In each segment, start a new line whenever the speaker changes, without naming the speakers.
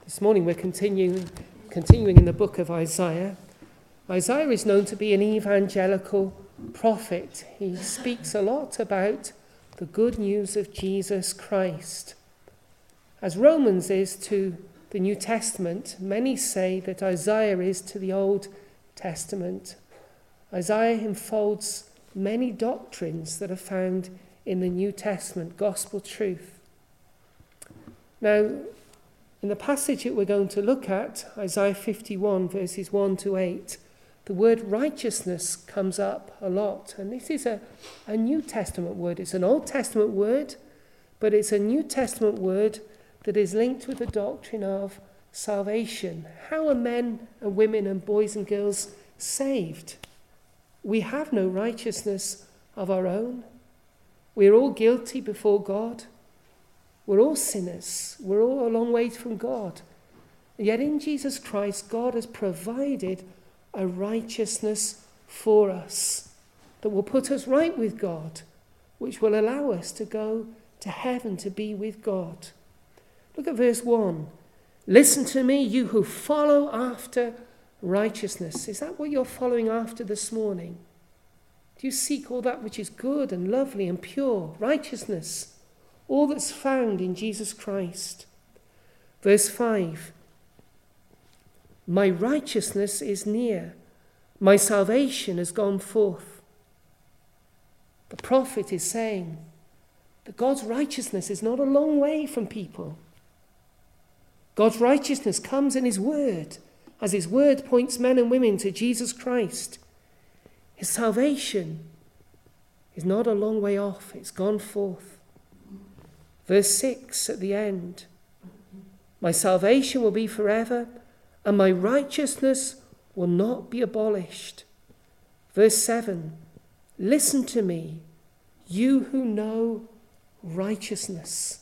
This morning we're continuing in the book of Isaiah. Isaiah is known to be an evangelical prophet. He speaks a lot about the good news of Jesus Christ. As Romans is to the New Testament, many say that Isaiah is to the Old Testament. Isaiah enfolds many doctrines that are found in the New Testament, gospel truth. Now, in the passage that we're going to look at, Isaiah 51, verses 1 to 8, the word righteousness comes up a lot. And this is a New Testament word. It's an Old Testament word, but it's a New Testament word that is linked with the doctrine of salvation. How are men and women and boys and girls saved? We have no righteousness of our own. We are all guilty before God. We're all sinners. We're all a long way from God. And yet in Jesus Christ, God has provided a righteousness for us that will put us right with God, which will allow us to go to heaven to be with God. Look at verse 1. Listen to me, you who follow after righteousness. Is that what you're following after this morning? Do you seek all that which is good and lovely and pure, righteousness? All that's found in Jesus Christ. Verse 5. My righteousness is near. My salvation has gone forth. The prophet is saying that God's righteousness is not a long way from people. God's righteousness comes in his word, as his word points men and women to Jesus Christ. His salvation is not a long way off. It's gone forth. Verse 6 at the end. My salvation will be forever, and my righteousness will not be abolished. Verse 7. Listen to me, you who know righteousness.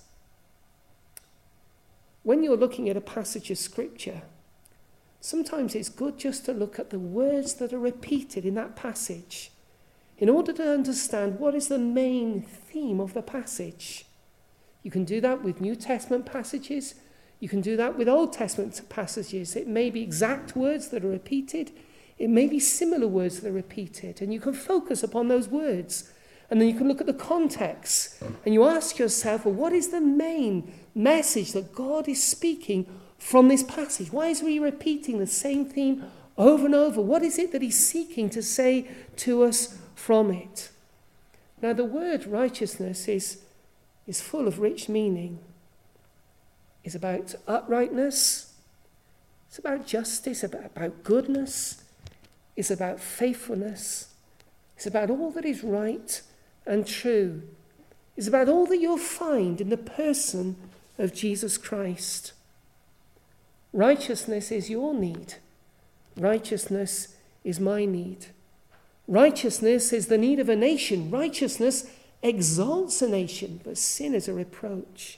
When you're looking at a passage of Scripture, sometimes it's good just to look at the words that are repeated in that passage in order to understand what is the main theme of the passage. You can do that with New Testament passages. You can do that with Old Testament passages. It may be exact words that are repeated. It may be similar words that are repeated. And you can focus upon those words. And then you can look at the context. And you ask yourself, well, what is the main message that God is speaking from this passage? Why is he repeating the same theme over and over? What is it that he's seeking to say to us from it? Now, the word righteousness is full of rich meaning. It's about uprightness. It's about justice, about goodness. It's about faithfulness. It's about all that is right and true. It's about all that you'll find in the person of Jesus Christ. Righteousness is your need. Righteousness is my need. Righteousness is the need of a nation. Righteousness exalts a nation, but sin is a reproach.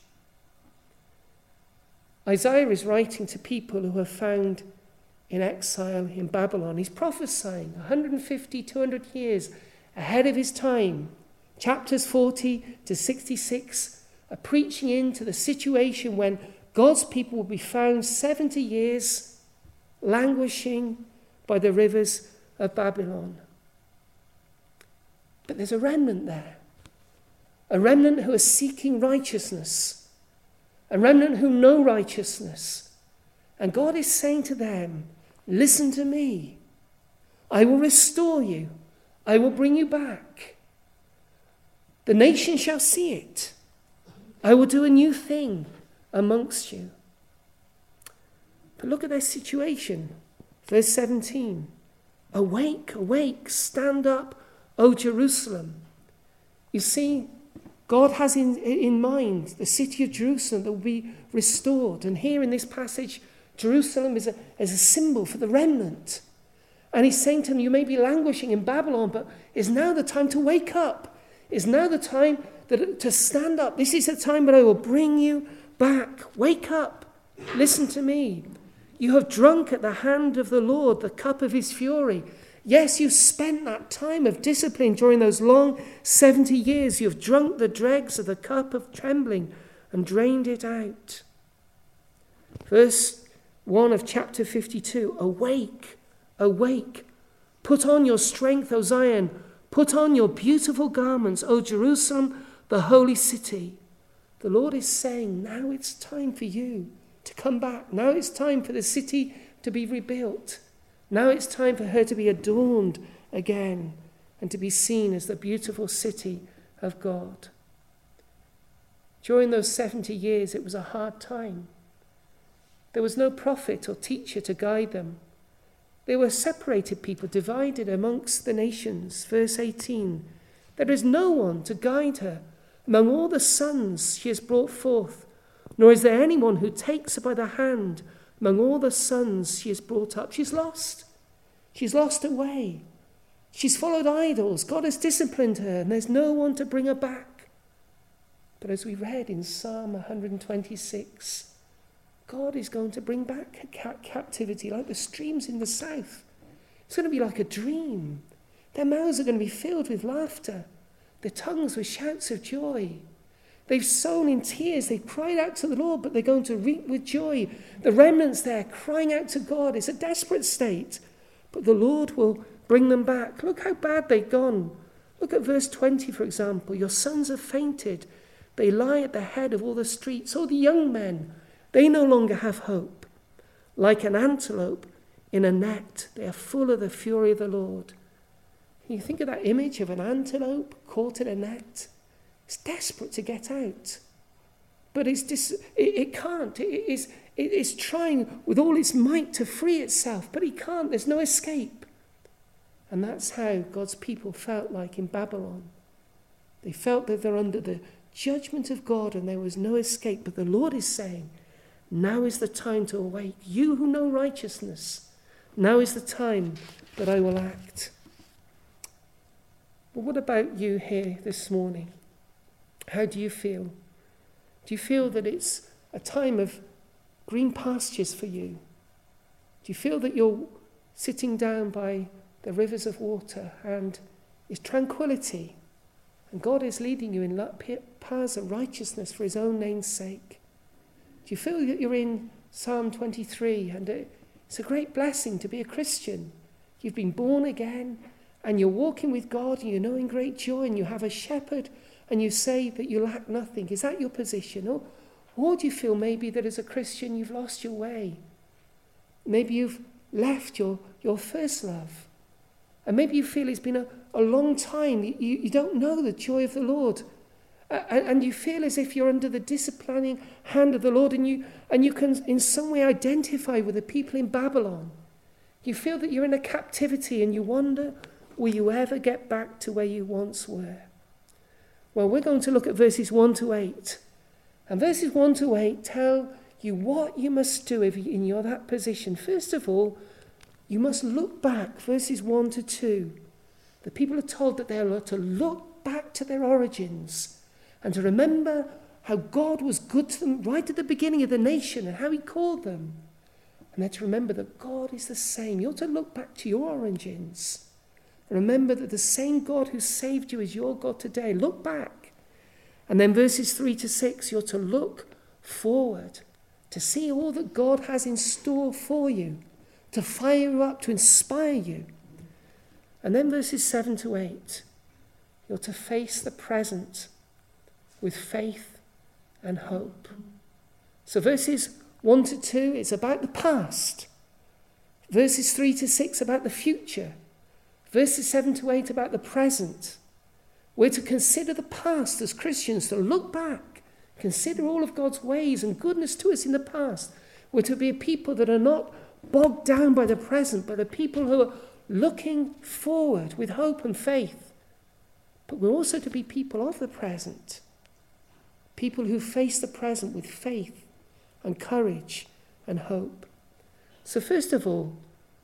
Isaiah is writing to people who are found in exile in Babylon. He's prophesying 150, 200 years ahead of his time. Chapters 40 to 66 are preaching into the situation when God's people will be found 70 years languishing by the rivers of Babylon. But there's a remnant there. A remnant who are seeking righteousness. A remnant who know righteousness. And God is saying to them, listen to me. I will restore you. I will bring you back. The nation shall see it. I will do a new thing amongst you. But look at their situation. Verse 17. Awake, awake, stand up, O Jerusalem. You see, God has in mind the city of Jerusalem that will be restored. And here in this passage, Jerusalem is a symbol for the remnant. And he's saying to them, you may be languishing in Babylon, but it's now the time to wake up. It's now the time to stand up. This is the time that I will bring you back. Wake up. Listen to me. You have drunk at the hand of the Lord the cup of his fury. Yes, you spent that time of discipline during those long 70 years. You've drunk the dregs of the cup of trembling and drained it out. Verse 1 of chapter 52, awake, awake. Put on your strength, O Zion. Put on your beautiful garments, O Jerusalem, the holy city. The Lord is saying, now it's time for you to come back. Now it's time for the city to be rebuilt. Now it's time for her to be adorned again and to be seen as the beautiful city of God. During those 70 years, it was a hard time. There was no prophet or teacher to guide them. They were separated people, divided amongst the nations. Verse 18, there is no one to guide her among all the sons she has brought forth, nor is there anyone who takes her by the hand among all the sons she has brought up. She's lost. She's lost her way. She's followed idols. God has disciplined her, and there's no one to bring her back. But as we read in Psalm 126, God is going to bring back captivity like the streams in the south. It's going to be like a dream. Their mouths are going to be filled with laughter, their tongues with shouts of joy. They've sown in tears, they've cried out to the Lord, but they're going to reap with joy. The remnants there crying out to God. It's a desperate state, but the Lord will bring them back. Look how bad they've gone. Look at verse 20, for example. Your sons have fainted. They lie at the head of all the streets. Oh, the young men, they no longer have hope. Like an antelope in a net, they are full of the fury of the Lord. Can you think of that image of an antelope caught in a net? It's desperate to get out. But it can't. It's trying with all its might to free itself, but it can't. There's no escape. And that's how God's people felt like in Babylon. They felt that they're under the judgment of God and there was no escape. But the Lord is saying, now is the time to awake. You who know righteousness, now is the time that I will act. But what about you here this morning? How do you feel? Do you feel that it's a time of green pastures for you? Do you feel that you're sitting down by the rivers of water and it's tranquility and God is leading you in paths of righteousness for his own name's sake? Do you feel that you're in Psalm 23 and it's a great blessing to be a Christian? You've been born again and you're walking with God and you're knowing great joy and you have a shepherd and you say that you lack nothing. Is that your position? Or do you feel maybe that as a Christian you've lost your way? Maybe you've left your first love. And maybe you feel it's been a long time. You don't know the joy of the Lord. And you feel as if you're under the disciplining hand of the Lord and you can in some way identify with the people in Babylon. You feel that you're in a captivity and you wonder, will you ever get back to where you once were? Well, we're going to look at verses 1 to 8. And verses 1 to 8 tell you what you must do if you're in that position. First of all, you must look back. Verses 1 to 2. The people are told that they are to look back to their origins and to remember how God was good to them right at the beginning of the nation and how he called them. And then to remember that God is the same. You ought to look back to your origins. Remember that the same God who saved you is your God today. Look back. And then verses 3 to 6, you're to look forward, to see all that God has in store for you, to fire you up, to inspire you. And then verses 7 to 8, you're to face the present with faith and hope. So verses 1 to 2, it's about the past. Verses 3 to 6, about the future. Verses 7 to 8 about the present. We're to consider the past as Christians, to look back, consider all of God's ways and goodness to us in the past. We're to be a people that are not bogged down by the present, but a people who are looking forward with hope and faith. But we're also to be people of the present, people who face the present with faith and courage and hope. So first of all,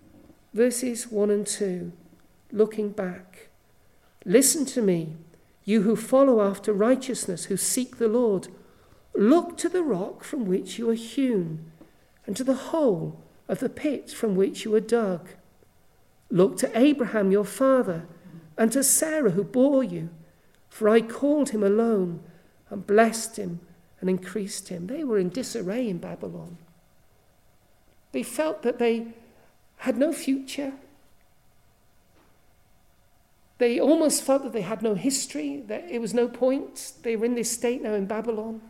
verses 1 and 2. Looking back. Listen to me, you who follow after righteousness, who seek the Lord. Look to the rock from which you are hewn, and to the hole of the pit from which you were dug. Look to Abraham your father, and to Sarah who bore you, for I called him alone, and blessed him, and increased him. They were in disarray in Babylon. They felt that they had no future. They almost felt that they had no history, that it was no point. They were in this state now in Babylon.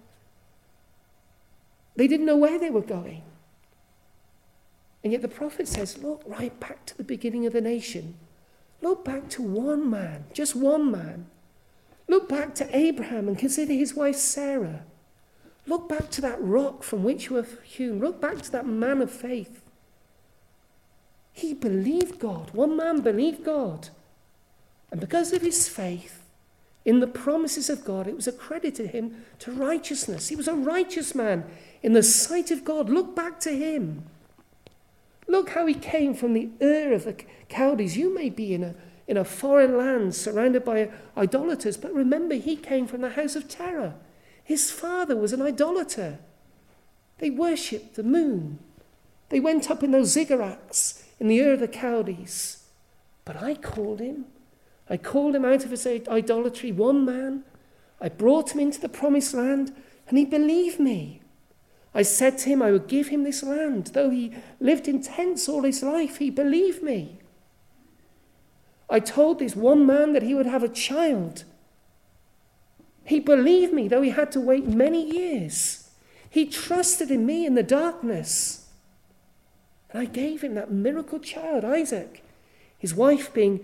They didn't know where they were going. And yet the prophet says, look right back to the beginning of the nation. Look back to one man, just one man. Look back to Abraham and consider his wife Sarah. Look back to that rock from which you were hewn. Look back to that man of faith. He believed God. One man believed God. And because of his faith in the promises of God, it was accredited him to righteousness. He was a righteous man in the sight of God. Look back to him. Look how he came from the Ur of the Chaldees. You may be in a foreign land surrounded by idolaters, but remember, he came from the house of terror. His father was an idolater. They worshipped the moon. They went up in those ziggurats in the Ur of the Chaldees. But I called him. I called him out of his idolatry, one man. I brought him into the promised land, and he believed me. I said to him I would give him this land. Though he lived in tents all his life, he believed me. I told this one man that he would have a child. He believed me, though he had to wait many years. He trusted in me in the darkness. And I gave him that miracle child, Isaac, his wife being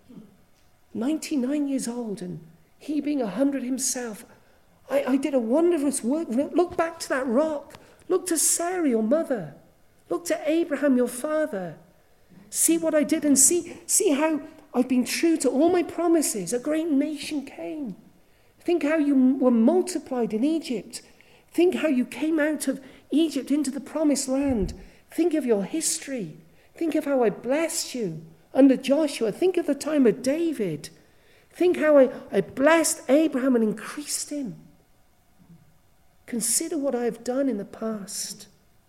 99 years old and he being 100 himself. I did a wondrous work. Look back to that rock. Look to Sarah, your mother. Look to Abraham, your father. See what I did and see how I've been true to all my promises. A great nation came. Think how you were multiplied in Egypt. Think how you came out of Egypt into the promised land. Think of your history. Think of how I blessed you under Joshua. Think of the time of David. Think how I blessed Abraham and increased him. Consider what I have done in the past.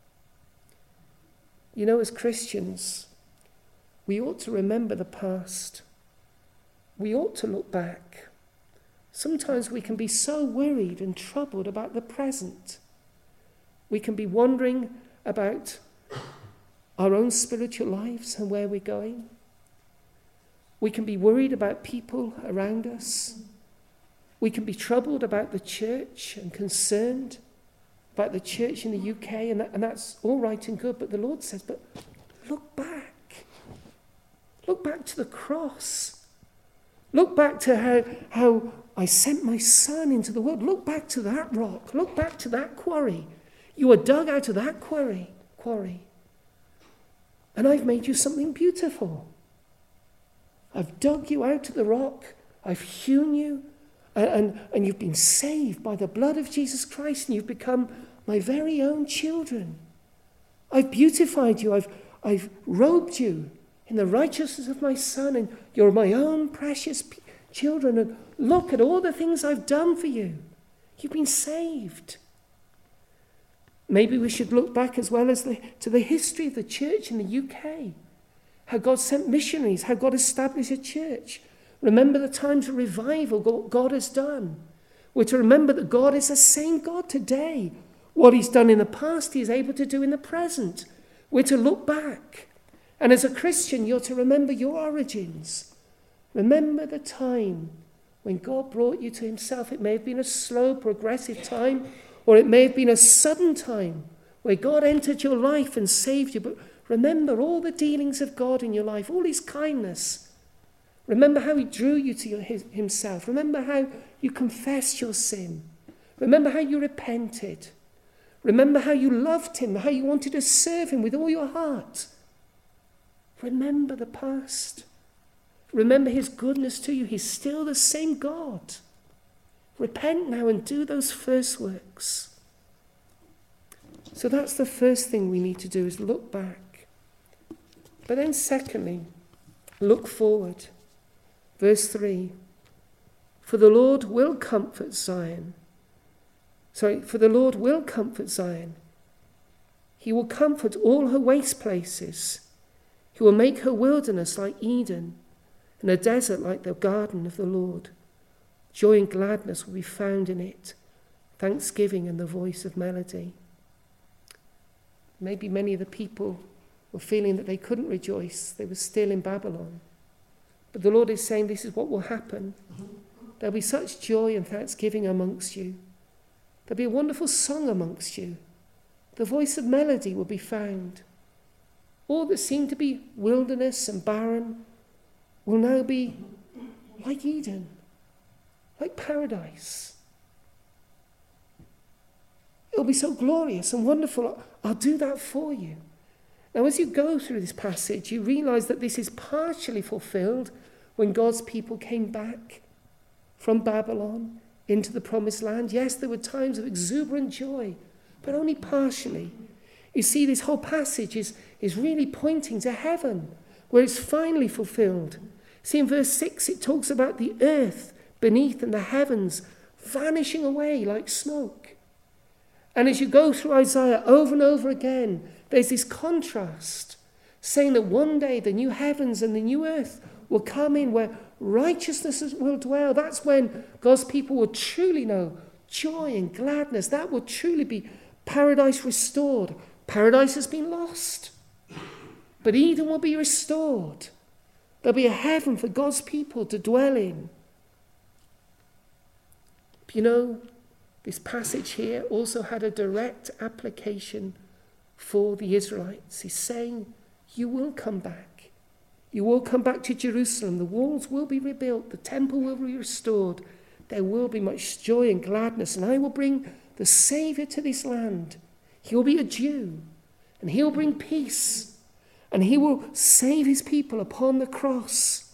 You know, as Christians, we ought to remember the past. We ought to look back. Sometimes we can be so worried and troubled about the present. We can be wondering about our own spiritual lives and where we're going. We can be worried about people around us. We can be troubled about the church and concerned about the church in the UK, and that's all right and good, but the Lord says, but look back. Look back to the cross. Look back to how I sent my son into the world. Look back to that rock. Look back to that quarry. You were dug out of that quarry. And I've made you something beautiful. I've dug you out of the rock. I've hewn you. And you've been saved by the blood of Jesus Christ, and you've become my very own children. I've beautified you. I've robed you in the righteousness of my Son, and you're my own precious children. And look at all the things I've done for you. You've been saved. Maybe we should look back as well as to the history of the church in the UK. How God sent missionaries, how God established a church. Remember the times of revival God has done. We're to remember that God is the same God today. What he's done in the past, he is able to do in the present. We're to look back. And as a Christian, you're to remember your origins. Remember the time when God brought you to himself. It may have been a slow, progressive time, or it may have been a sudden time where God entered your life and saved you. But remember all the dealings of God in your life, all his kindness. Remember how he drew you to himself. Remember how you confessed your sin. Remember how you repented. Remember how you loved him, how you wanted to serve him with all your heart. Remember the past. Remember his goodness to you. He's still the same God. Repent now and do those first works. So that's the first thing we need to do, is look back. But then secondly, look forward. Verse 3, for the Lord will comfort Zion. For the Lord will comfort Zion. He will comfort all her waste places. He will make her wilderness like Eden, and a desert like the garden of the Lord. Joy and gladness will be found in it, thanksgiving and the voice of melody. Maybe many of the people were feeling that they couldn't rejoice. They were still in Babylon. But the Lord is saying this is what will happen. There'll be such joy and thanksgiving amongst you. There'll be a wonderful song amongst you. The voice of melody will be found. All that seemed to be wilderness and barren will now be like Eden, like paradise. It'll be so glorious and wonderful. I'll do that for you. Now, as you go through this passage, you realize that this is partially fulfilled when God's people came back from Babylon into the promised land. Yes, there were times of exuberant joy, but only partially. You see, this whole passage is really pointing to heaven, where it's finally fulfilled. See, in verse 6, it talks about the earth beneath and the heavens vanishing away like smoke. And as you go through Isaiah over and over again, there's this contrast, saying that one day the new heavens and the new earth will come in where righteousness will dwell. That's when God's people will truly know joy and gladness. That will truly be paradise restored. Paradise has been lost, but Eden will be restored. There'll be a heaven for God's people to dwell in. But you know, this passage here also had a direct application for the Israelites. He's saying, you will come back. You will come back to Jerusalem. The walls will be rebuilt. The temple will be restored. There will be much joy and gladness. And I will bring the Saviour to this land. He will be a Jew. And he will bring peace. And he will save his people upon the cross.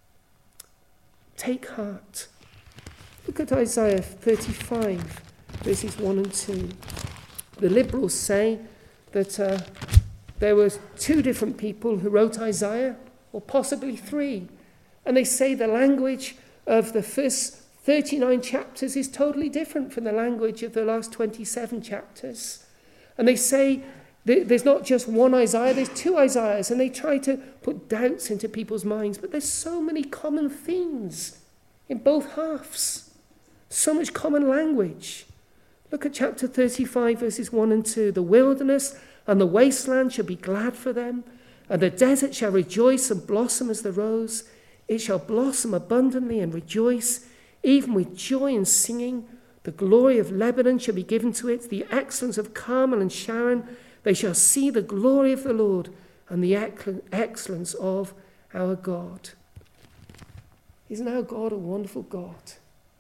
Take heart. Look at Isaiah 35, verses 1 and 2. The liberals say that there were two different people who wrote Isaiah, or possibly three. And they say the language of the first 39 chapters is totally different from the language of the last 27 chapters. And they say there's not just one Isaiah, there's two Isaiahs, and they try to put doubts into people's minds. But there's so many common themes in both halves, so much common language. Look at chapter 35, verses 1 and 2. The wilderness and the wasteland shall be glad for them, and the desert shall rejoice and blossom as the rose. It shall blossom abundantly and rejoice, even with joy and singing. The glory of Lebanon shall be given to it, the excellence of Carmel and Sharon. They shall see the glory of the Lord and the excellence of our God. Isn't our God a wonderful God?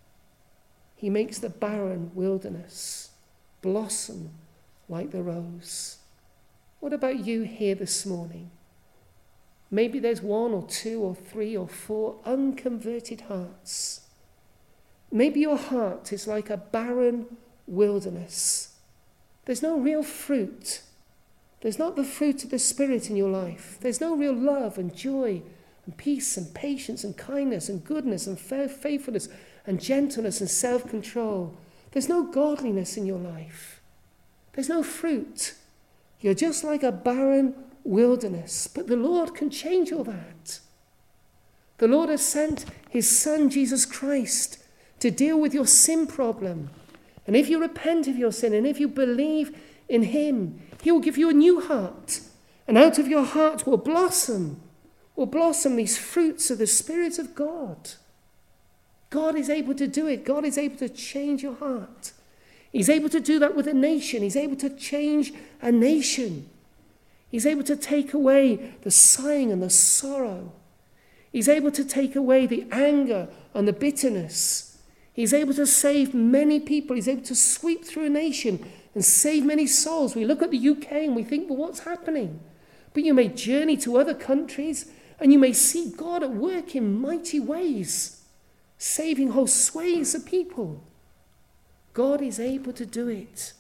He makes the barren wilderness blossom like the rose. What about you here this morning? Maybe there's one or two or three or four unconverted hearts. Maybe your heart is like a barren wilderness. There's no real fruit. There's not the fruit of the Spirit in your life. There's no real love and joy and peace and patience and kindness and goodness and faithfulness and gentleness and self-control. There's no godliness in your life. There's no fruit. You're just like a barren wilderness. But the Lord can change all that. The Lord has sent his Son, Jesus Christ, to deal with your sin problem. And if you repent of your sin and if you believe in him, he will give you a new heart. And out of your heart will blossom these fruits of the Spirit of God. God is able to do it. God is able to change your heart. He's able to do that with a nation. He's able to change a nation. He's able to take away the sighing and the sorrow. He's able to take away the anger and the bitterness. He's able to save many people. He's able to sweep through a nation and save many souls. We look at the UK and we think, well, what's happening? But you may journey to other countries and you may see God at work in mighty ways, saving whole swathes of people. God is able to do it.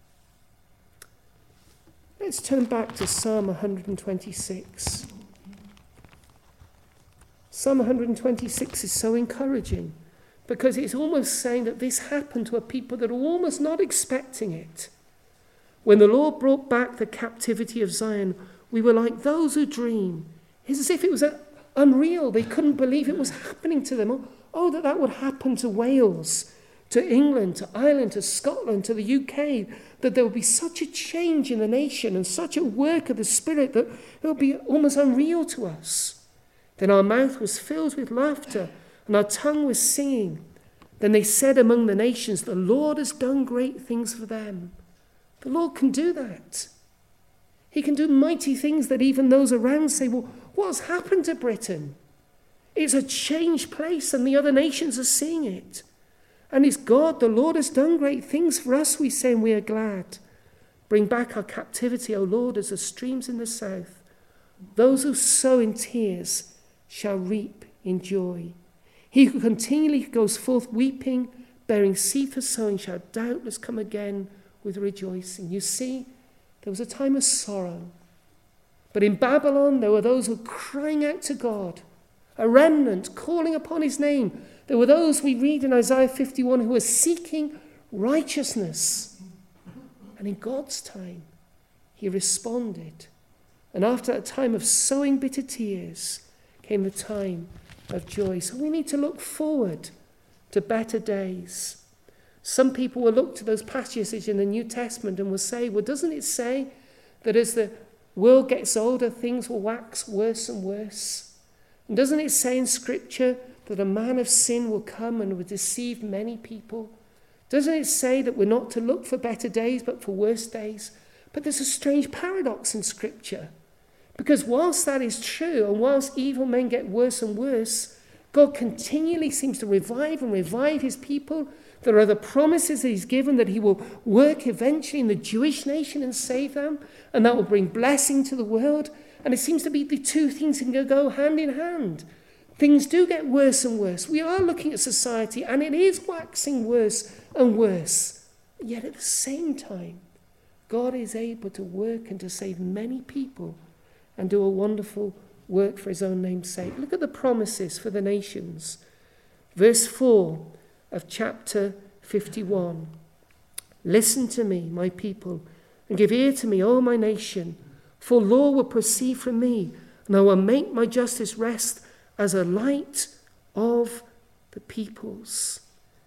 Let's turn back to Psalm 126. Psalm 126 is so encouraging because it's almost saying that this happened to a people that are almost not expecting it. When the Lord brought back the captivity of Zion, we were like those who dream. It's as if it was unreal. They couldn't believe it was happening to them. Oh, that would happen to Wales. to England, to Ireland, to Scotland, to the UK, that there will be such a change in the nation and such a work of the Spirit that it will be almost unreal to us. Then our mouth was filled with laughter and our tongue was singing. Then they said among the nations, the Lord has done great things for them. The Lord can do that. He can do mighty things that even those around say, well, what's happened to Britain? It's a changed place and the other nations are seeing it. And it's God, the Lord has done great things for us, we say, and we are glad. Bring back our captivity, O Lord, as the streams in the south. Those who sow in tears shall reap in joy. He who continually goes forth weeping, bearing seed for sowing, shall doubtless come again with rejoicing. You see, there was a time of sorrow. But in Babylon, there were those who were crying out to God, a remnant calling upon his name. There were those we read in Isaiah 51 who were seeking righteousness. And in God's time, he responded. And after a time of sowing bitter tears, came the time of joy. So we need to look forward to better days. Some people will look to those passages in the New Testament and will say, well, doesn't it say that as the world gets older, things will wax worse and worse? And doesn't it say in Scripture that a man of sin will come and will deceive many people? Doesn't it say that we're not to look for better days but for worse days? But there's a strange paradox in Scripture. Because whilst that is true, and whilst evil men get worse and worse, God continually seems to revive and revive his people. There are the promises that he's given that he will work eventually in the Jewish nation and save them, and that will bring blessing to the world. And it seems to be the two things can go hand in hand. Things do get worse and worse. We are looking at society and it is waxing worse and worse. Yet at the same time, God is able to work and to save many people and do a wonderful work for his own name's sake. Look at the promises for the nations. Verse 4 of chapter 51. Listen to me, my people, and give ear to me, O my nation, for law will proceed from me, and I will make my justice rest as a light of the peoples.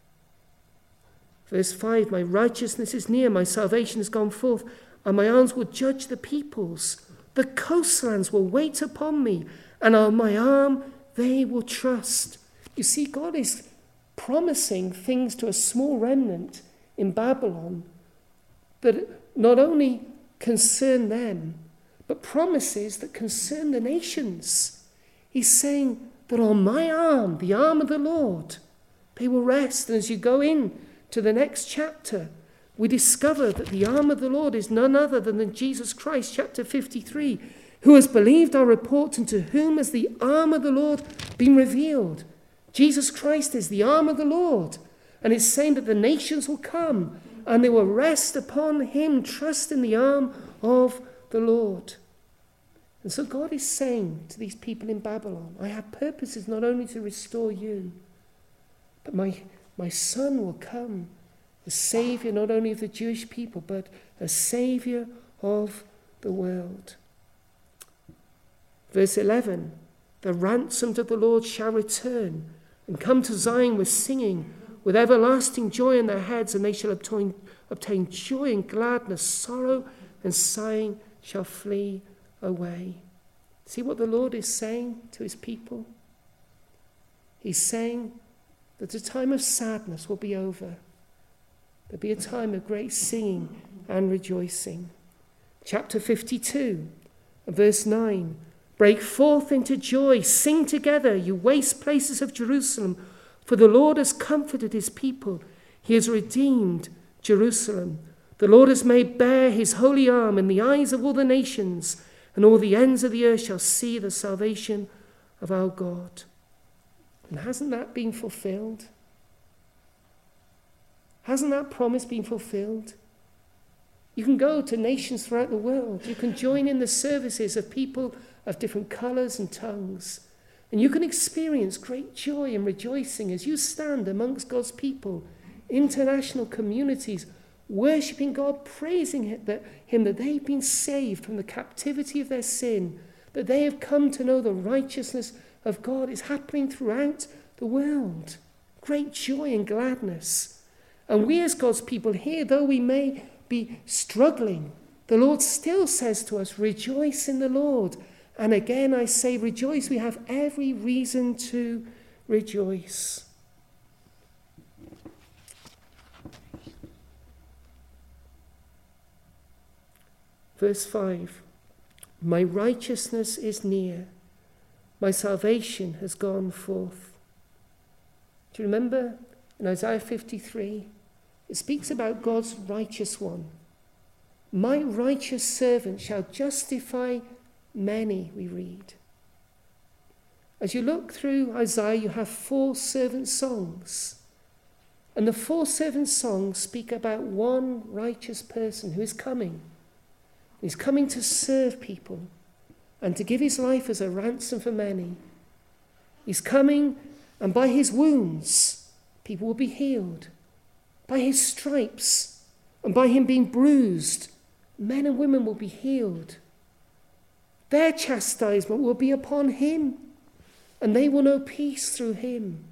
Verse 5, my righteousness is near, my salvation has gone forth, and my arms will judge the peoples. The coastlands will wait upon me, and on my arm they will trust. You see, God is promising things to a small remnant in Babylon that not only concern them, but promises that concern the nations. He's saying that on my arm, the arm of the Lord, they will rest. And as you go in to the next chapter, we discover that the arm of the Lord is none other than Jesus Christ, chapter 53, who has believed our report and to whom has the arm of the Lord been revealed. Jesus Christ is the arm of the Lord. And it's saying that the nations will come and they will rest upon him, trust in the arm of the Lord. And so God is saying to these people in Babylon, I have purposes not only to restore you, but my son will come, a saviour not only of the Jewish people, but a saviour of the world. Verse 11, the ransomed of the Lord shall return and come to Zion with singing, with everlasting joy in their heads, and they shall obtain joy and gladness, sorrow and sighing shall flee away. See what the Lord is saying to his people? He's saying that the time of sadness will be over. There'll be a time of great singing and rejoicing. Chapter 52, verse 9. Break forth into joy, sing together, you waste places of Jerusalem, for the Lord has comforted his people. He has redeemed Jerusalem. The Lord has made bare his holy arm in the eyes of all the nations, and all the ends of the earth shall see the salvation of our God. And hasn't that been fulfilled? Hasn't that promise been fulfilled? You can go to nations throughout the world. You can join in the services of people of different colours and tongues. And you can experience great joy and rejoicing as you stand amongst God's people, international communities, worshipping God, praising him that they've been saved from the captivity of their sin, that they have come to know the righteousness of God is happening throughout the world. Great joy and gladness. And we as God's people here, though we may be struggling, the Lord still says to us, rejoice in the Lord. And again I say rejoice. We have every reason to rejoice. Verse 5, my righteousness is near, my salvation has gone forth. Do you remember in Isaiah 53, it speaks about God's righteous one. My righteous servant shall justify many, we read. As you look through Isaiah, you have 4 servant songs. And the 4 servant songs speak about one righteous person who is coming. He's coming to serve people and to give his life as a ransom for many. He's coming, and by his wounds, people will be healed. By his stripes, and by him being bruised, men and women will be healed. Their chastisement will be upon him, and they will know peace through him.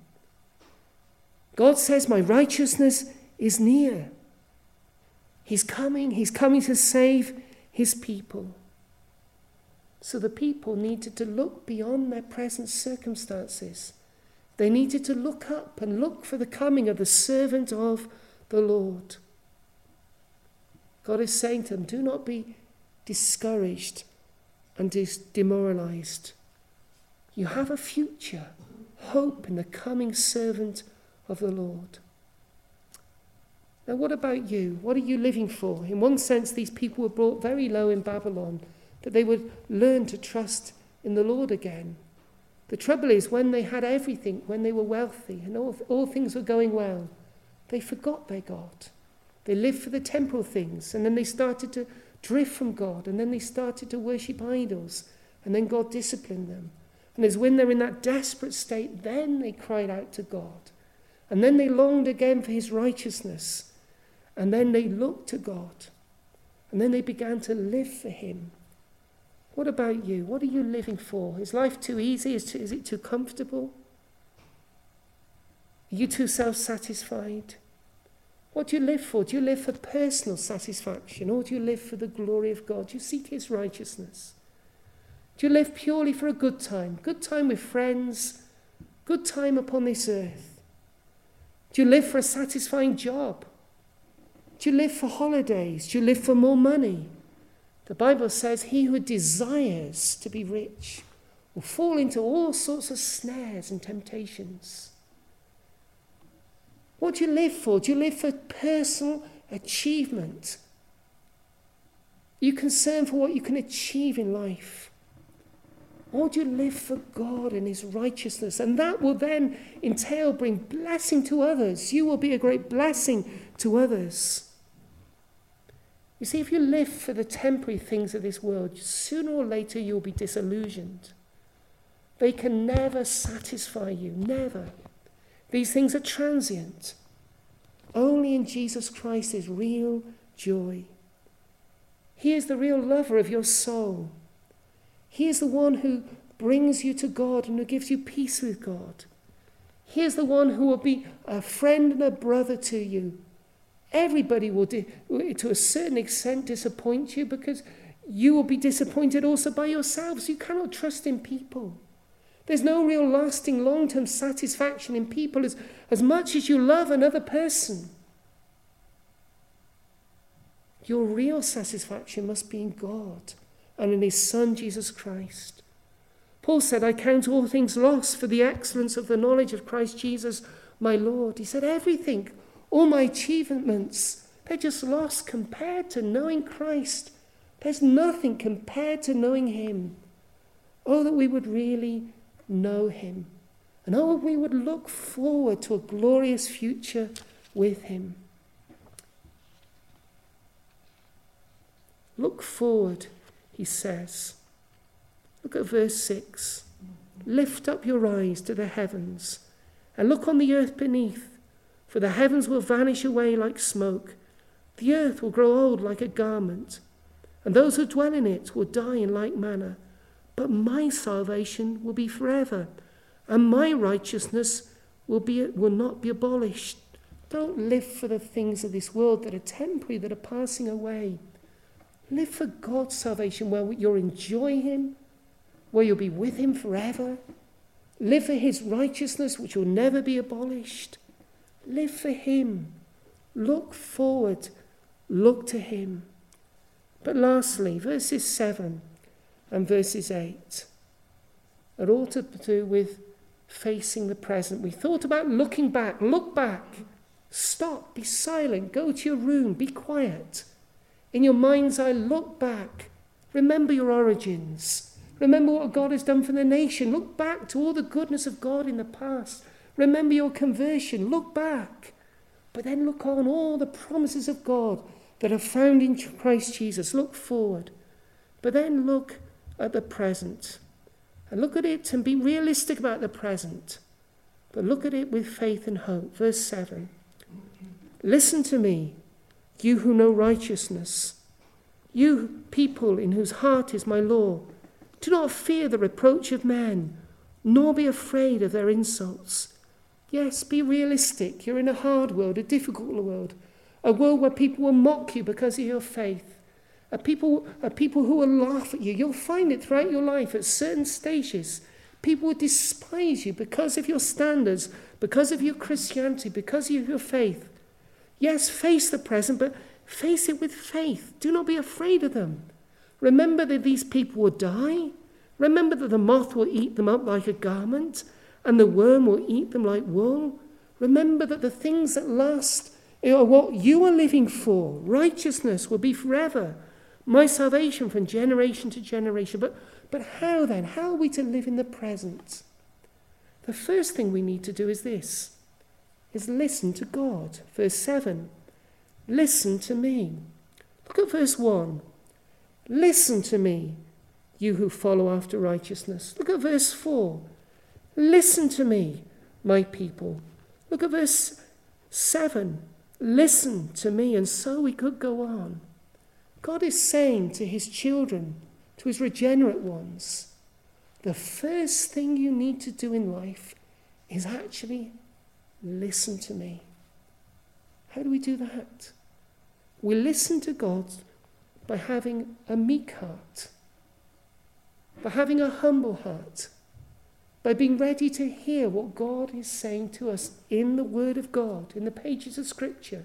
God says, my righteousness is near. He's coming to save his people. So the people needed to look beyond their present circumstances. They needed to look up and look for the coming of the servant of the Lord. God is saying to them, do not be discouraged and demoralized. You have a future, hope in the coming servant of the Lord. Now, what about you? What are you living for? In one sense, these people were brought very low in Babylon, that they would learn to trust in the Lord again. The trouble is, when they had everything, when they were wealthy and all things were going well, they forgot their God. They lived for the temporal things, and then they started to drift from God, and then they started to worship idols, and then God disciplined them. And it's when they're in that desperate state, then they cried out to God. And then they longed again for his righteousness. And then they looked to God. And then they began to live for him. What about you? What are you living for? Is life too easy? Is it too comfortable? Are you too self-satisfied? What do you live for? Do you live for personal satisfaction, or do you live for the glory of God? Do you seek his righteousness? Do you live purely for a good time with friends, good time upon this earth? Do you live for a satisfying job? Do you live for holidays? Do you live for more money? The Bible says he who desires to be rich will fall into all sorts of snares and temptations. What do you live for? Do you live for personal achievement? Are you concerned for what you can achieve in life? Or do you live for God and his righteousness? And that will then entail bring blessing to others. You will be a great blessing to others. You see, if you live for the temporary things of this world, sooner or later you'll be disillusioned. They can never satisfy you, never. These things are transient. Only in Jesus Christ is real joy. He is the real lover of your soul. He is the one who brings you to God and who gives you peace with God. He is the one who will be a friend and a brother to you. Everybody will, to a certain extent, disappoint you, because you will be disappointed also by yourselves. You cannot trust in people. There's no real lasting long-term satisfaction in people as much as you love another person. Your real satisfaction must be in God and in his Son, Jesus Christ. Paul said, I count all things lost for the excellence of the knowledge of Christ Jesus, my Lord. He said, everything, all my achievements, they're just lost compared to knowing Christ. There's nothing compared to knowing him. Oh, that we would really know him. And oh, we would look forward to a glorious future with him. Look forward, he says. Look at verse 6. Lift up your eyes to the heavens and look on the earth beneath, for the heavens will vanish away like smoke. The earth will grow old like a garment, and those who dwell in it will die in like manner. But my salvation will be forever, and my righteousness will not be abolished. Don't live for the things of this world that are temporary, that are passing away. Live for God's salvation, where you'll enjoy him, where you'll be with him forever. Live for his righteousness, which will never be abolished. Live for him. Look forward. Look to him. But lastly, verses 7 and verses 8 are all to do with facing the present. We thought about looking back. Look back. Stop. Be silent. Go to your room. Be quiet. In your mind's eye, look back. Remember your origins. Remember what God has done for the nation. Look back to all the goodness of God in the past. Remember your conversion. Look back. But then look on all the promises of God that are found in Christ Jesus. Look forward. But then look at the present. And look at it and be realistic about the present. But look at it with faith and hope. Verse 7. Listen to me, you who know righteousness, you people in whose heart is my law. Do not fear the reproach of men, nor be afraid of their insults. Yes, be realistic. You're in a hard world, a difficult world, a world where people will mock you because of your faith, a people who will laugh at you. You'll find it throughout your life at certain stages. People will despise you because of your standards, because of your Christianity, because of your faith. Yes, face the present, but face it with faith. Do not be afraid of them. Remember that these people will die. Remember that the moth will eat them up like a garment, and the worm will eat them like wool. Remember that the things that last are what you are living for. Righteousness will be forever. My salvation from generation to generation. But how then? How are we to live in the present? The first thing we need to do is this, is listen to God. Verse 7, listen to me. Look at verse 1. Listen to me, you who follow after righteousness. Look at verse 4. Listen to me, my people. Look at verse 7. Listen to me. And so we could go on. God is saying to his children, to his regenerate ones, the first thing you need to do in life is actually listen to me. How do we do that? We listen to God by having a meek heart, by having a humble heart, by being ready to hear what God is saying to us in the Word of God, in the pages of Scripture.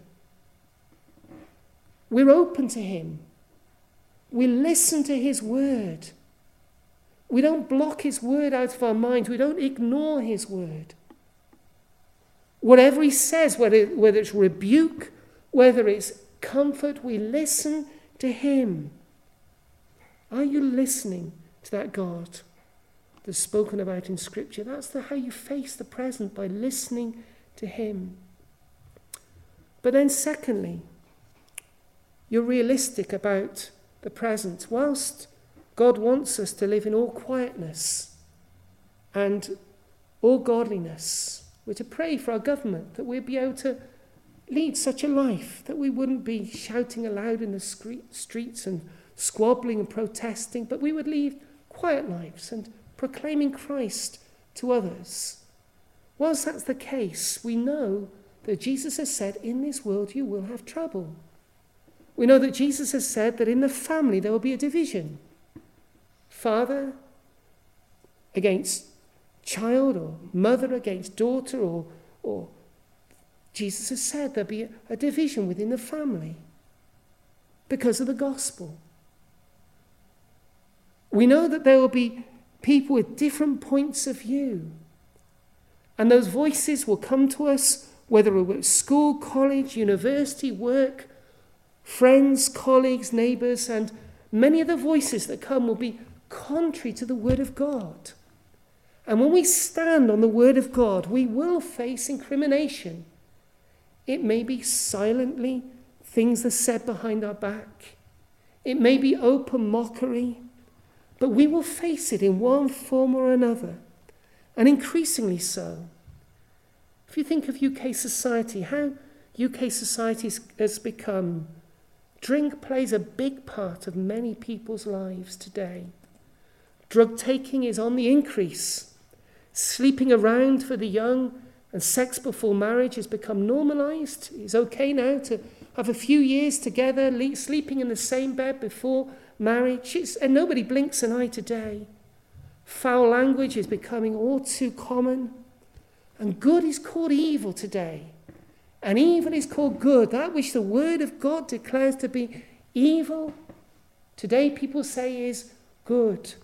We're open to him. We listen to his word. We don't block his word out of our minds. We don't ignore his word. Whatever he says, whether it's rebuke, whether it's comfort, we listen to him. Are you listening to that God that's spoken about in Scripture? That's how you face the present, by listening to him. But then secondly, you're realistic about the present. Whilst God wants us to live in all quietness and all godliness, we're to pray for our government, that we'd be able to lead such a life, that we wouldn't be shouting aloud in the streets and squabbling and protesting, but we would lead quiet lives and proclaiming Christ to others. Whilst that's the case, we know that Jesus has said, in this world you will have trouble. We know that Jesus has said that in the family there will be a division. Father against child, or mother against daughter, or Jesus has said there'll be a division within the family because of the gospel. We know that there will be people with different points of view, and those voices will come to us, whether we're at school, college, university, work, friends, colleagues, neighbours, and many of the voices that come will be contrary to the Word of God. And when we stand on the Word of God, we will face incrimination. It may be silently things that are said behind our back. It may be open mockery, but we will face it in one form or another, and increasingly so. If you think of UK society, how UK society has become, drink plays a big part of many people's lives today. Drug taking is on the increase. Sleeping around for the young And sex before marriage has become normalized. It's okay now to have a few years together, sleeping in the same bed before marriage. And nobody blinks an eye today. Foul language is becoming all too common. And good is called evil today. And evil is called good. That which the word of God declares to be evil, today people say is good.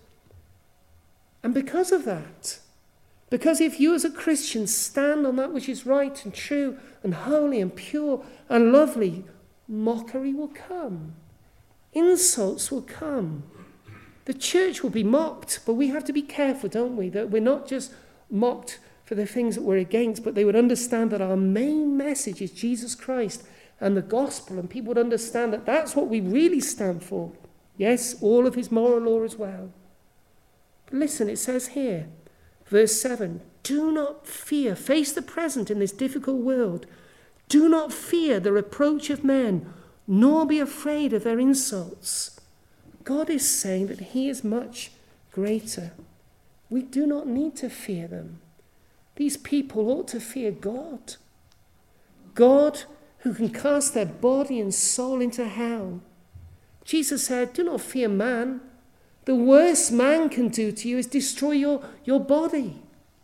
And because of that, because if you as a Christian stand on that which is right and true and holy and pure and lovely, mockery will come. Insults will come. The church will be mocked, but we have to be careful, don't we? That we're not just mocked for the things that we're against, but they would understand that our main message is Jesus Christ and the gospel, and people would understand that that's what we really stand for. Yes, all of his moral law as well. But listen, it says here, verse 7, do not fear. Face the present in this difficult world. Do not fear the reproach of men, nor be afraid of their insults. God is saying that he is much greater. We do not need to fear them. These people ought to fear God. God who can cast their body and soul into hell. Jesus said, do not fear man. The worst man can do to you is destroy your body.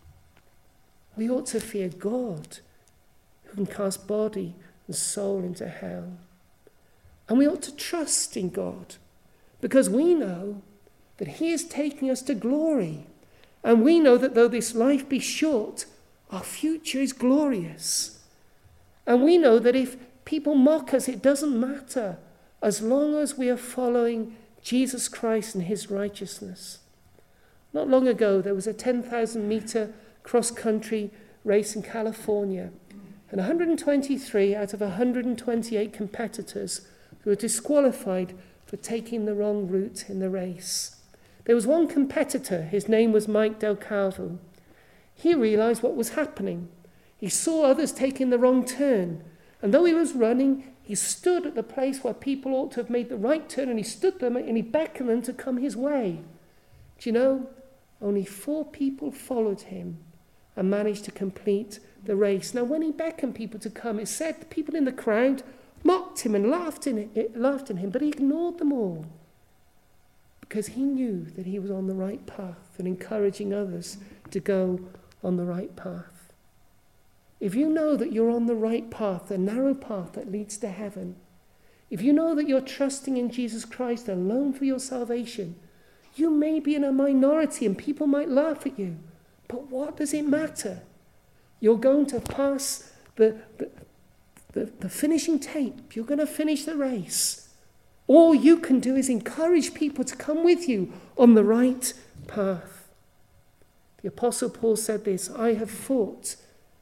We ought to fear God, who can cast body and soul into hell. And we ought to trust in God, because we know that he is taking us to glory. And we know that though this life be short, our future is glorious. And we know that if people mock us, it doesn't matter, as long as we are following Jesus Christ and his righteousness. Not long ago, there was a 10,000-meter cross-country race in California, and 123 out of 128 competitors who were disqualified for taking the wrong route in the race. There was one competitor, his name was Mike Del Calvo. He realized what was happening. He saw others taking the wrong turn, and though he was running, he stood at the place where people ought to have made the right turn, and he stood them and he beckoned them to come his way. Do you know, only 4 people followed him and managed to complete the race. Now, when he beckoned people to come, it said the people in the crowd mocked him and laughed at him, but he ignored them all because he knew that he was on the right path and encouraging others to go on the right path. If you know that you're on the right path, the narrow path that leads to heaven, if you know that you're trusting in Jesus Christ alone for your salvation, you may be in a minority and people might laugh at you, but what does it matter? You're going to pass the finishing tape. You're going to finish the race. All you can do is encourage people to come with you on the right path. The Apostle Paul said this, I have fought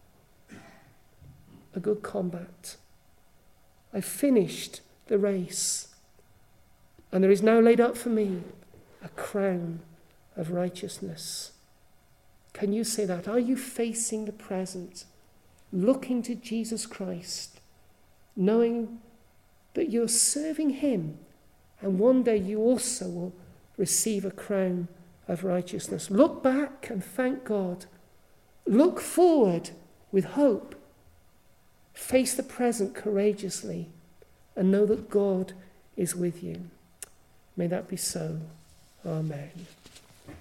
a good combat. I finished the race, and there is now laid up for me a crown of righteousness. Can you say that? Are you facing the present, looking to Jesus Christ, knowing that you're serving him, and one day you also will receive a crown of righteousness? Look back and thank God. Look forward with hope. Face the present courageously and know that God is with you. May that be so. Amen.